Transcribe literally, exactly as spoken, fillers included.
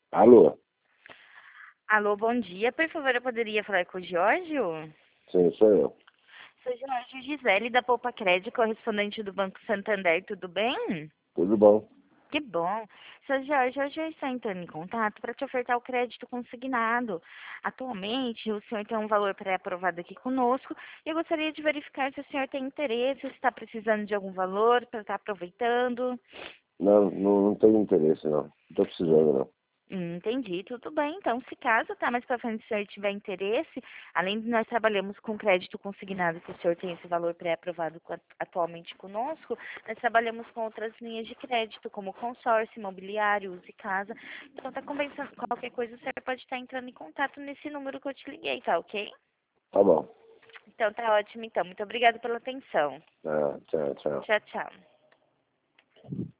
Alô? Alô, bom dia. Por favor, eu poderia falar com o Giorgio? Sim, sou eu. Sou Giorgio Gisele, da Poupa Crédito, correspondente do Banco Santander. Tudo bem? Tudo bom? Que bom. Seu Jorge, hoje eu estou entrando em contato para te ofertar o crédito consignado. Atualmente, o senhor tem um valor pré-aprovado aqui conosco e eu gostaria de verificar se o senhor tem interesse, se está precisando de algum valor para estar aproveitando. Não, não, não tenho interesse, não. Não estou precisando, não. Hum, Entendi, tudo bem. Então, se caso, tá, mais para frente, se o senhor tiver interesse, além de nós trabalhamos com crédito consignado, que o senhor tem esse valor pré-aprovado co- atualmente conosco, nós trabalhamos com outras linhas de crédito, como consórcio, imobiliário, use casa. Então, tá conversando qualquer coisa, o senhor pode estar entrando em contato nesse número que eu te liguei, tá ok? Tá bom. Então, tá ótimo, então. Muito obrigada pela atenção. Ah, tchau, tchau. Tchau, tchau.